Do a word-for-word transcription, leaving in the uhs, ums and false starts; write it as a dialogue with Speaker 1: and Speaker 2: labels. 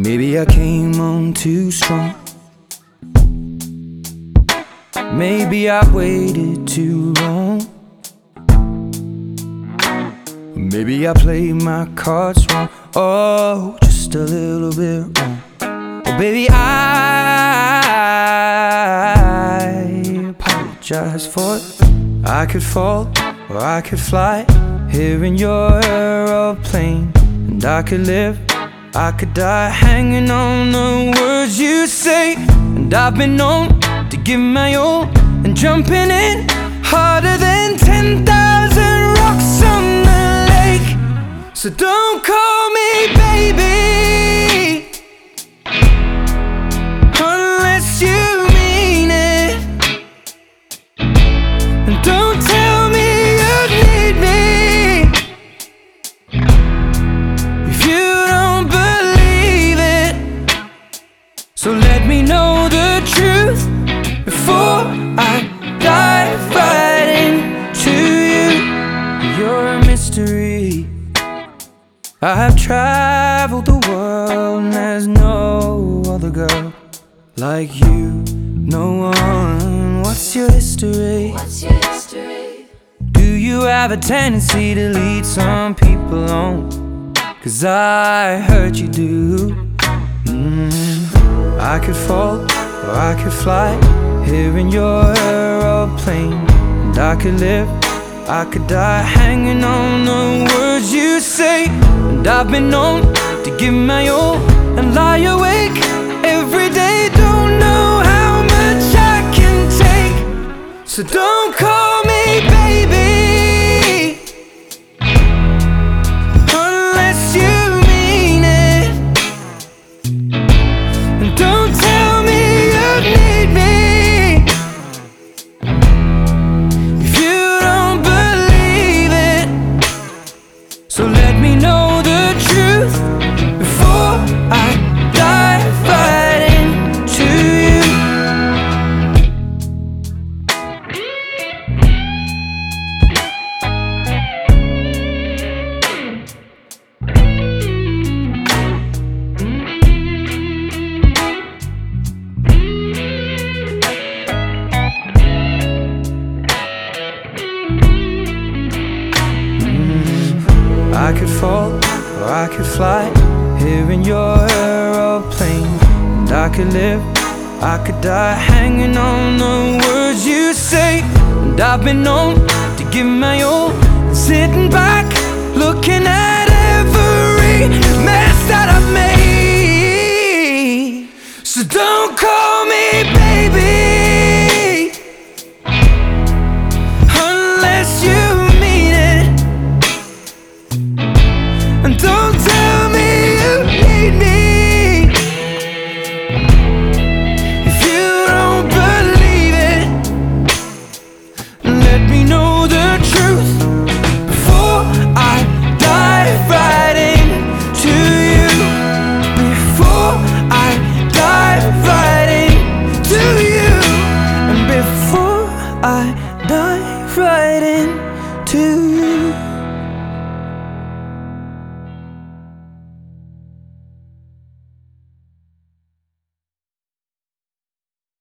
Speaker 1: Maybe I came on too strong. Maybe I waited too long. Maybe I played my cards wrong. Oh, just a little bit wrong. Oh, baby, I apologize for it. I could fall or I could fly here in your aeroplane, and I could live, I could die hanging on the words you say. And I've been known to give my all and jumping in harder than ten thousand rocks on the lake. So don't call me baby unless you mean it, and don't tell me you need me if you don't believe it. So let me know the truth before I dive right into you. You're a mystery. I've traveled the world and there's no other girl like you. No one. What's your history?
Speaker 2: What's your history?
Speaker 1: Do you have a tendency to lead some people on? 'Cause I heard you do. mm. I could fall or I could fly here in your aeroplane, and I could live, I could die hanging on the words you say. And I've been known to give my all and lie awake every day. Don't know how much I can take. So don't call me baby unless you mean it, and don't tell me you need me if you don't believe it. So let me know the truth before I dive right into you. I could fall or I could fly here in your aeroplane, and I could live, I could die hanging on the words you say. And I've been known to give my all and sitting back looking at every mess that I've made. So don't call me baby unless you mean it, and don't tell me you need me if you don't believe it. Let me know the truth before I dive right into you. Before I dive right into you. And before I dive right into you.